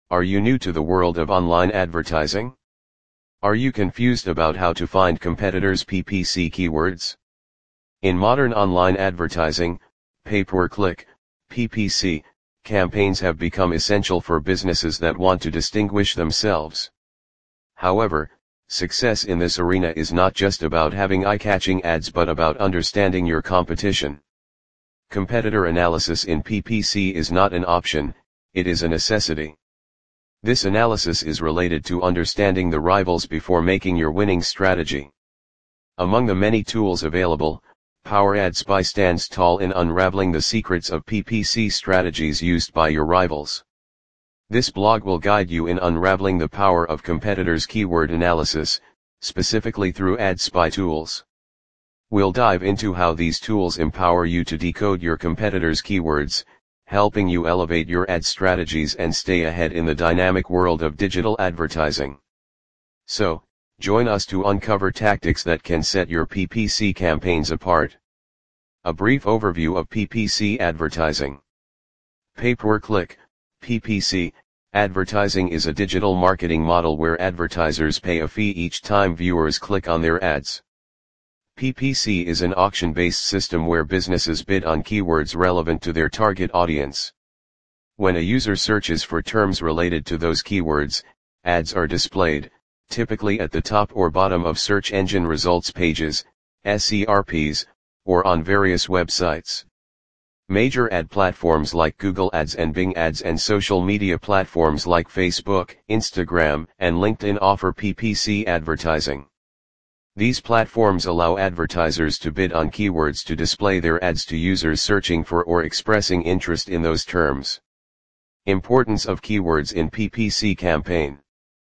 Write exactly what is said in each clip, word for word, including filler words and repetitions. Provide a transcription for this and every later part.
Are you new to the world of online advertising? Are you confused about how to find competitors' P P C keywords? In modern online advertising, pay-per-click, P P C, campaigns have become essential for businesses that want to distinguish themselves. However, success in this arena is not just about having eye-catching ads but about understanding your competition. Competitor analysis in P P C is not an option, it is a necessity. This analysis is related to understanding the rivals before making your winning strategy. Among the many tools available, PowerAdSpy stands tall in unraveling the secrets of P P C strategies used by your rivals. This blog will guide you in unraveling the power of competitors' keyword analysis, specifically through AdSpy tools. We'll dive into how these tools empower you to decode your competitors' keywords, helping you elevate your ad strategies and stay ahead in the dynamic world of digital advertising. So, join us to uncover tactics that can set your P P C campaigns apart. A brief overview of P P C advertising. Pay-per-click, P P C, advertising is a digital marketing model where advertisers pay a fee each time viewers click on their ads. P P C is an auction-based system where businesses bid on keywords relevant to their target audience. When a user searches for terms related to those keywords, ads are displayed, typically at the top or bottom of search engine results pages, S E R Ps, or on various websites. Major ad platforms like Google Ads and Bing Ads and social media platforms like Facebook, Instagram, and LinkedIn offer P P C advertising. These platforms allow advertisers to bid on keywords to display their ads to users searching for or expressing interest in those terms. Importance of keywords in P P C campaign.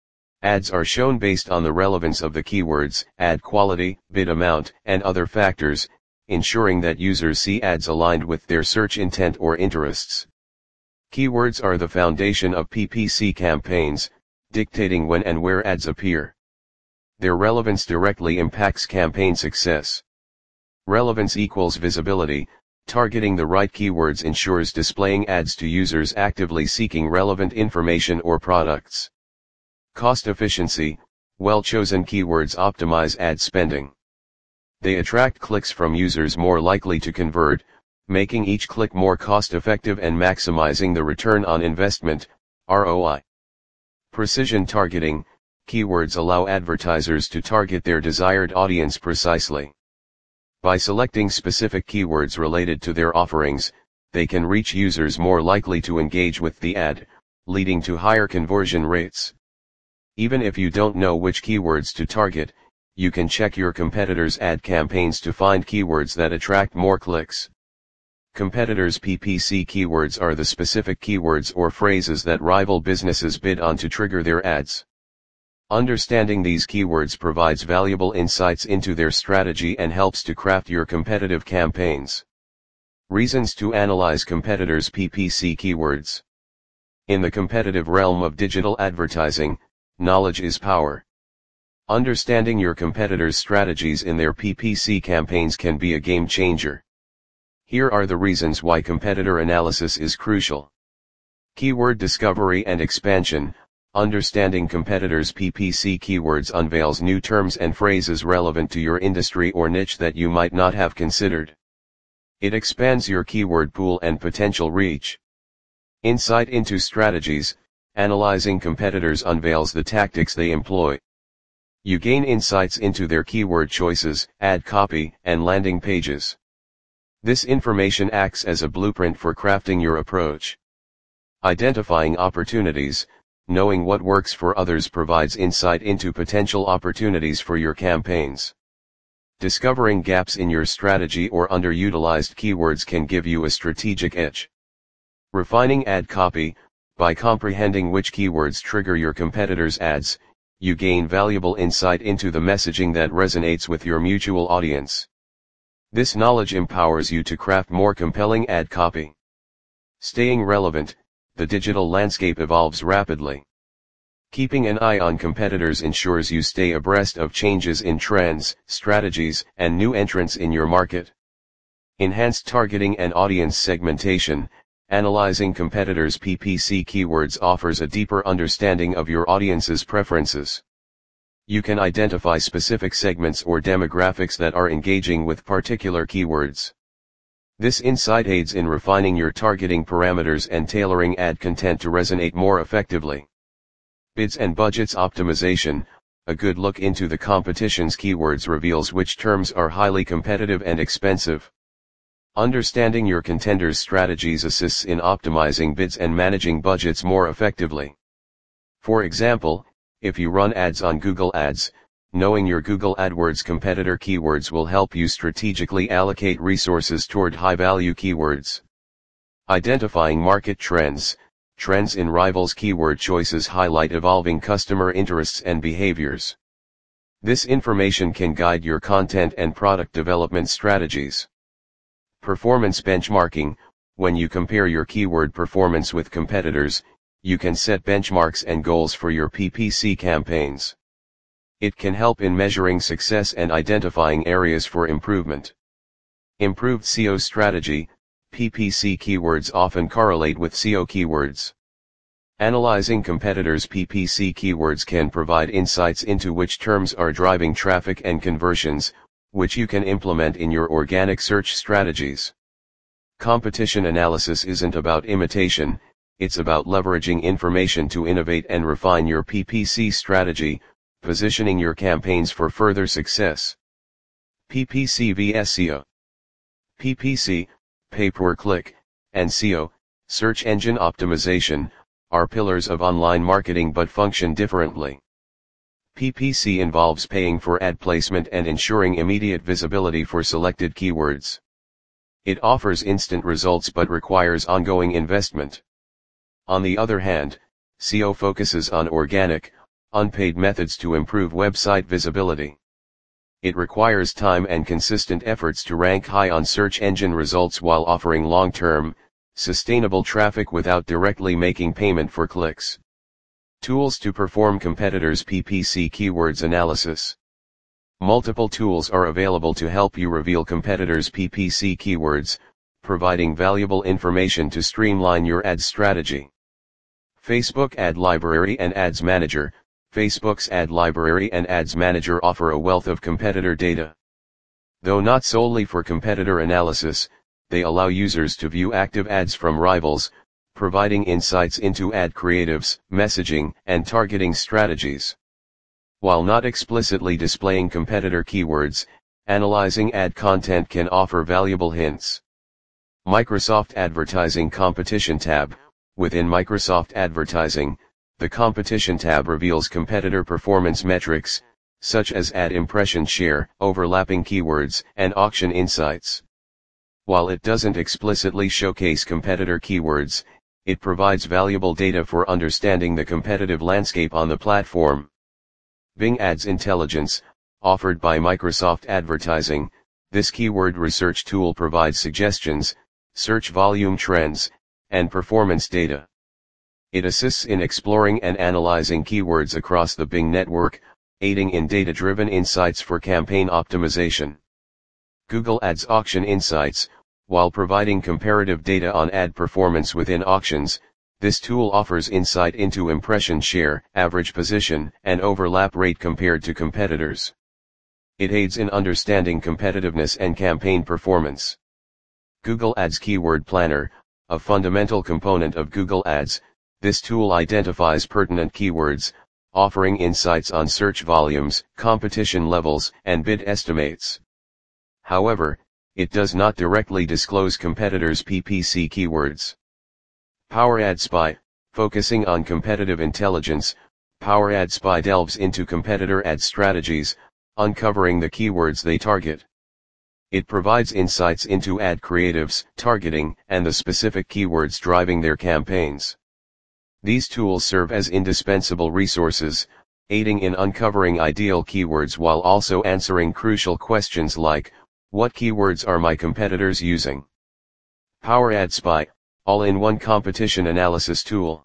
Ads are shown based on the relevance of the keywords, ad quality, bid amount, and other factors, ensuring that users see ads aligned with their search intent or interests. Keywords are the foundation of P P C campaigns, dictating when and where ads appear. Their relevance directly impacts campaign success. Relevance equals visibility. Targeting the right keywords ensures displaying ads to users actively seeking relevant information or products. Cost efficiency. Well-chosen keywords optimize ad spending. They attract clicks from users more likely to convert, making each click more cost-effective and maximizing the return on investment, R O I. Precision targeting. Keywords allow advertisers to target their desired audience precisely. By selecting specific keywords related to their offerings, they can reach users more likely to engage with the ad, leading to higher conversion rates. Even if you don't know which keywords to target, you can check your competitors' ad campaigns to find keywords that attract more clicks. Competitors' P P C keywords are the specific keywords or phrases that rival businesses bid on to trigger their ads. Understanding these keywords provides valuable insights into their strategy and helps to craft your competitive campaigns. Reasons to analyze competitors' P P C keywords. In the competitive realm of digital advertising, knowledge is power. Understanding your competitors' strategies in their P P C campaigns can be a game changer. Here are the reasons why competitor analysis is crucial. Keyword discovery and expansion. Understanding competitors' P P C keywords unveils new terms and phrases relevant to your industry or niche that you might not have considered. It expands your keyword pool and potential reach. Insight into strategies. Analyzing competitors unveils the tactics they employ. You gain insights into their keyword choices, ad copy, and landing pages. This information acts as a blueprint for crafting your approach. Identifying opportunities. Knowing what works for others provides insight into potential opportunities for your campaigns. Discovering gaps in your strategy or underutilized keywords can give you a strategic edge. Refining ad copy. By comprehending which keywords trigger your competitors' ads, you gain valuable insight into the messaging that resonates with your mutual audience. This knowledge empowers you to craft more compelling ad copy. Staying relevant. The digital landscape evolves rapidly. Keeping an eye on competitors ensures you stay abreast of changes in trends, strategies, and new entrants in your market. Enhanced targeting and audience segmentation. Analyzing competitors' P P C keywords offers a deeper understanding of your audience's preferences. You can identify specific segments or demographics that are engaging with particular keywords. This insight aids in refining your targeting parameters and tailoring ad content to resonate more effectively. Bids and budgets optimization. A good look into the competition's keywords reveals which terms are highly competitive and expensive. Understanding your contenders' strategies assists in optimizing bids and managing budgets more effectively. For example, if you run ads on Google Ads, knowing your Google AdWords competitor keywords will help you strategically allocate resources toward high-value keywords. Identifying market trends. Trends in rivals' keyword choices highlight evolving customer interests and behaviors. This information can guide your content and product development strategies. Performance benchmarking. When you compare your keyword performance with competitors, you can set benchmarks and goals for your P P C campaigns. It can help in measuring success and identifying areas for improvement. Improved S E O strategy. P P C keywords often correlate with S E O keywords. Analyzing competitors' P P C keywords can provide insights into which terms are driving traffic and conversions, which you can implement in your organic search strategies. Competition analysis isn't about imitation, it's about leveraging information to innovate and refine your P P C strategy, positioning your campaigns for further success. P P C versus S E O. P P C, pay-per-click, and S E O, search engine optimization, are pillars of online marketing but function differently. P P C involves paying for ad placement and ensuring immediate visibility for selected keywords. It offers instant results but requires ongoing investment. On the other hand, S E O focuses on organic, unpaid methods to improve website visibility. It requires time and consistent efforts to rank high on search engine results while offering long-term, sustainable traffic without directly making payment for clicks. Tools to perform competitors' P P C keywords analysis. Multiple tools are available to help you reveal competitors' P P C keywords, providing valuable information to streamline your ad strategy. Facebook Ad Library and Ads Manager. Facebook's Ad Library and Ads Manager offer a wealth of competitor data. Though not solely for competitor analysis, they allow users to view active ads from rivals, providing insights into ad creatives, messaging, and targeting strategies. While not explicitly displaying competitor keywords, analyzing ad content can offer valuable hints. Microsoft Advertising Competition tab. Within Microsoft Advertising, the Competition tab reveals competitor performance metrics, such as ad impression share, overlapping keywords, and auction insights. While it doesn't explicitly showcase competitor keywords, it provides valuable data for understanding the competitive landscape on the platform. Bing Ads Intelligence, offered by Microsoft Advertising, this keyword research tool provides suggestions, search volume trends, and performance data. It assists in exploring and analyzing keywords across the Bing network, aiding in data-driven insights for campaign optimization. Google Ads Auction Insights. While providing comparative data on ad performance within auctions, this tool offers insight into impression share, average position, and overlap rate compared to competitors. It aids in understanding competitiveness and campaign performance. Google Ads Keyword Planner, a fundamental component of Google Ads, this tool identifies pertinent keywords, offering insights on search volumes, competition levels, and bid estimates. However, it does not directly disclose competitors' P P C keywords. Power Ad Spy, focusing on competitive intelligence, Power Ad Spy delves into competitor ad strategies, uncovering the keywords they target. It provides insights into ad creatives, targeting, and the specific keywords driving their campaigns. These tools serve as indispensable resources, aiding in uncovering ideal keywords while also answering crucial questions like, what keywords are my competitors using? Power Ad Spy, all-in-one competition analysis tool.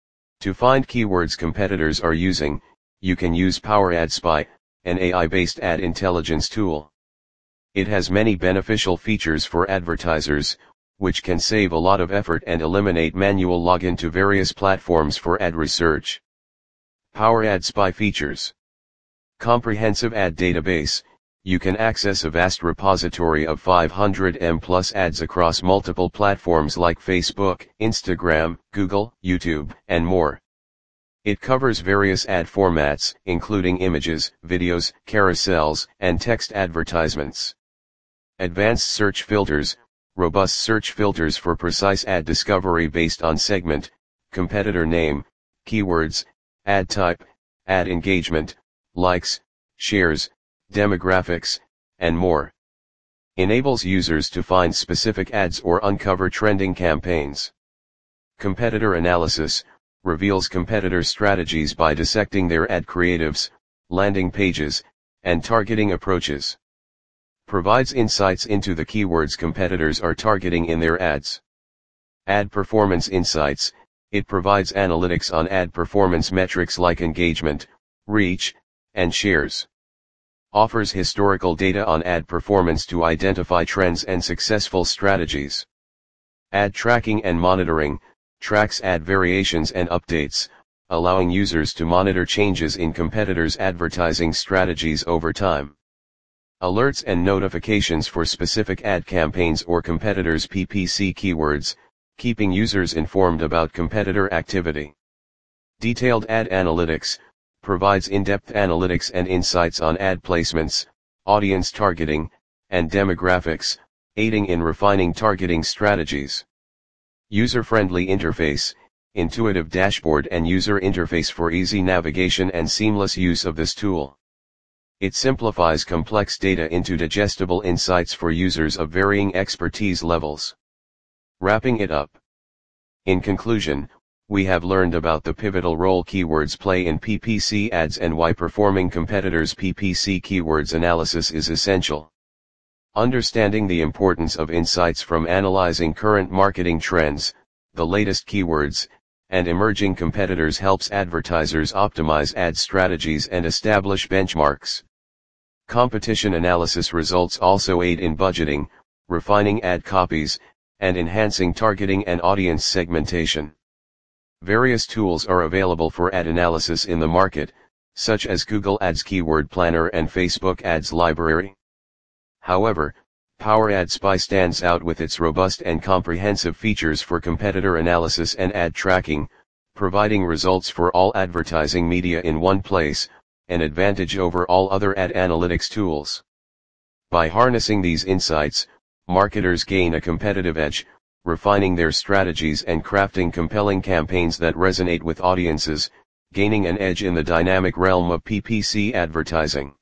To find keywords competitors are using, you can use Power Ad Spy, an A I-based ad intelligence tool. It has many beneficial features for advertisers, which can save a lot of effort and eliminate manual login to various platforms for ad research. Power Ad Spy features. Comprehensive ad database. You can access a vast repository of five hundred million plus ads across multiple platforms like Facebook, Instagram, Google, YouTube, and more. It covers various ad formats, including images, videos, carousels, and text advertisements. Advanced search filters. Robust search filters for precise ad discovery based on segment, competitor name, keywords, ad type, ad engagement, likes, shares, demographics, and more. Enables users to find specific ads or uncover trending campaigns. Competitor analysis. Reveals competitor strategies by dissecting their ad creatives, landing pages, and targeting approaches. Provides insights into the keywords competitors are targeting in their ads. Ad Performance Insights. It provides analytics on ad performance metrics like engagement, reach, and shares. Offers historical data on ad performance to identify trends and successful strategies. Ad Tracking and Monitoring. Tracks ad variations and updates, allowing users to monitor changes in competitors' advertising strategies over time. Alerts and notifications for specific ad campaigns or competitors' P P C keywords, keeping users informed about competitor activity. Detailed Ad Analytics. Provides in-depth analytics and insights on ad placements, audience targeting, and demographics, aiding in refining targeting strategies. User-friendly interface. Intuitive dashboard and user interface for easy navigation and seamless use of this tool. It simplifies complex data into digestible insights for users of varying expertise levels. Wrapping it up. In conclusion, we have learned about the pivotal role keywords play in P P C ads and why performing competitors' P P C keywords analysis is essential. Understanding the importance of insights from analyzing current marketing trends, the latest keywords, and emerging competitors helps advertisers optimize ad strategies and establish benchmarks. Competition analysis results also aid in budgeting, refining ad copies, and enhancing targeting and audience segmentation. Various tools are available for ad analysis in the market, such as Google Ads Keyword Planner and Facebook Ads Library. However, Power Ad Spy stands out with its robust and comprehensive features for competitor analysis and ad tracking, providing results for all advertising media in one place, an advantage over all other ad analytics tools. By harnessing these insights, marketers gain a competitive edge, refining their strategies and crafting compelling campaigns that resonate with audiences, gaining an edge in the dynamic realm of P P C advertising.